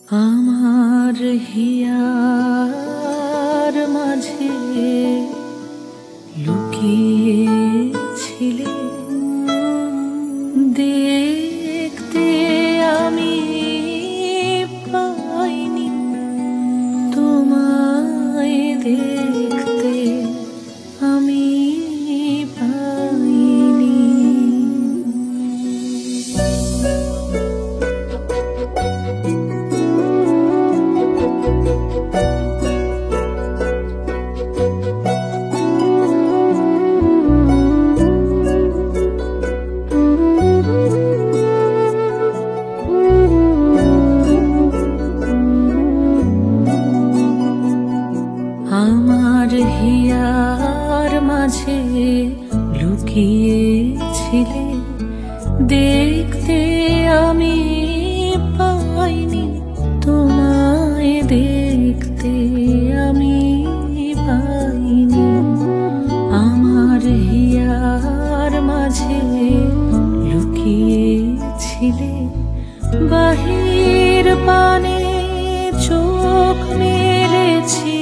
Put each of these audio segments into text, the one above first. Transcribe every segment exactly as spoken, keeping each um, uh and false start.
আমার হিয়ার মাঝে লুকিয়েছিলে দেখতে আমি পাইনি তোমায় দেখতে আমি পাইনি। আমার হিয়ার মাঝে লুকিয়েছিলে দেখতে আমি পাইনি তোমায় দেখতে আমি পাইনি। আমার হিয়ার মাঝে লুকিয়েছিলে বাহির পানে চোখ মেলেছি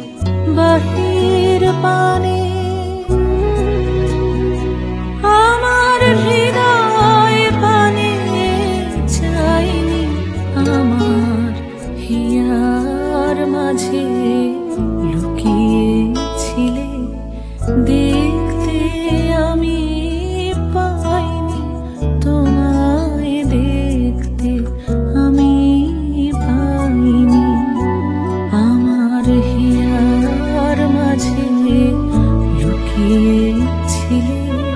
বাহির পানে আমার হৃদয় পানে চাইনি। আমার হিয়ার মাঝে লুকিয়েছিলে দেখতে আমি পাইনি তোমায় দেখতে আমি পাইনি। আমার হিয়ার মাঝে লুকিয়েছিলে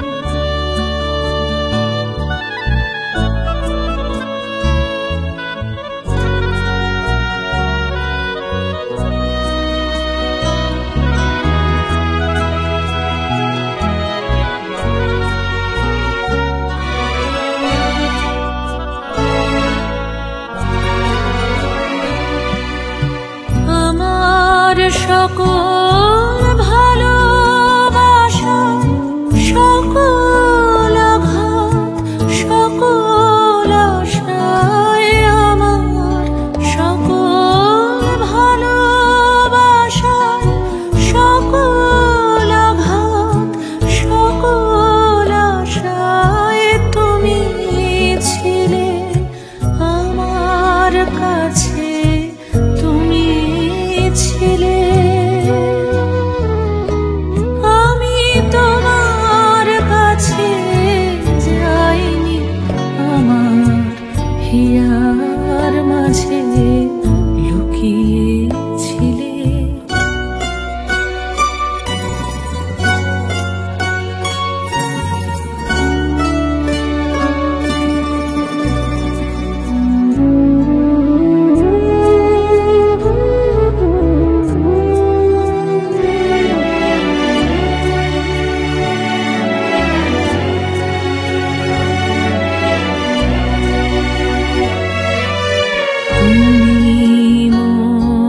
সকল ভালোবাসা সকল আঘাত সকল আশায় আমার সকল ভালোবাসা সকল আঘাত সকল আশায় তুমি ছিলে আমার কাছে তুমি ছিলে। আমি তোমার কাছে যাইনি আমার হিয়ার মাঝে লুকিয়েছিলে। তুমি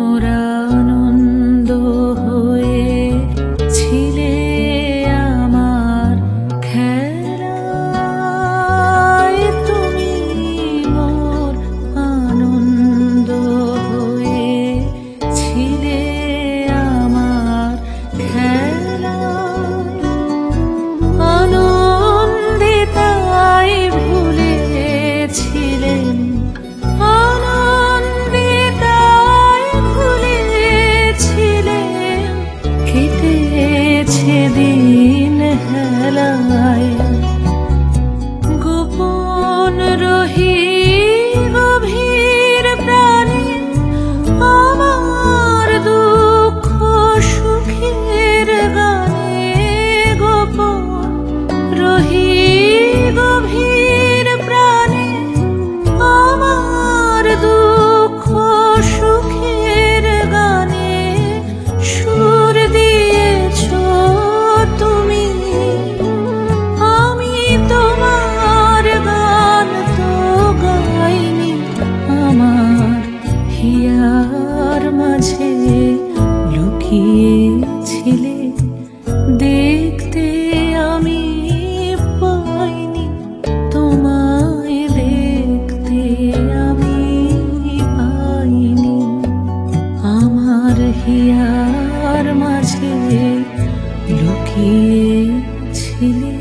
হিয়ার মাঝে লুকিয়ে ছিলে।